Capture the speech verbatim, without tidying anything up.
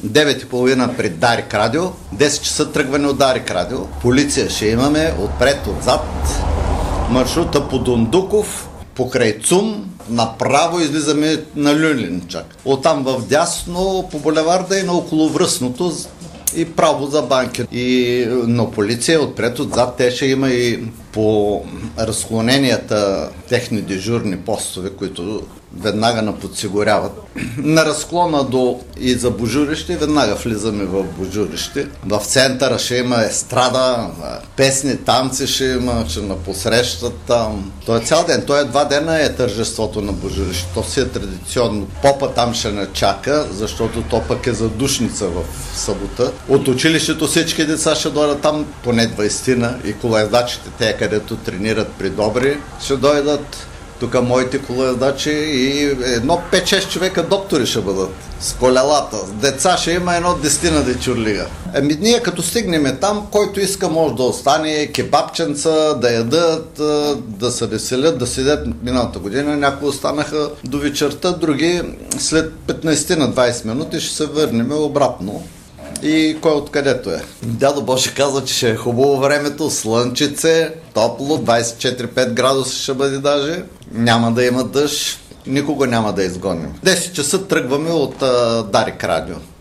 девет и половина при Дарик Радио, десет часа тръгване от Дарик Радио. Полиция ще имаме отпред, отзад, маршрута по Дондуков, покрай ЦУМ, направо излизаме на Люлин чак. Оттам в дясно по булеварда и на околовръстното и право за банки. И, но полиция отпред, отзад, те ще има и по разклоненията техни дежурни постове, които веднага наподсигуряват. На разклона до и за Божурище, веднага влизаме в Божурище. В центъра ще има естрада, песни, танци ще има, ще напосрещат там. Той е цял ден, той е два дена е тържеството на Божурище. То си е традиционно. Попа там ще не чака, защото то пък е задушница в събота. От училището всички деца ще дойдат там, поне двайсетина, и колоездачите, те където тренират при добри, ще дойдат. Тук моите колоездачи и едно пет-шест човека доктори ще бъдат с колелата. Деца ще има едно десетина дечурлига. Еми ние като стигнем там, който иска може да остане кебабченца, да ядат, да се веселят, да седят. Миналата година някои останаха до вечерта, други след петнайсет на двайсет минути ще се върнем обратно. И кой откъдето е. Дядо Боже каза, че ще е хубаво времето, слънчице, топло, двайсет и четири пет градуса ще бъде даже. Няма да има дъжд, никога няма да изгоним. десет часа тръгваме от а, Дарик Радио.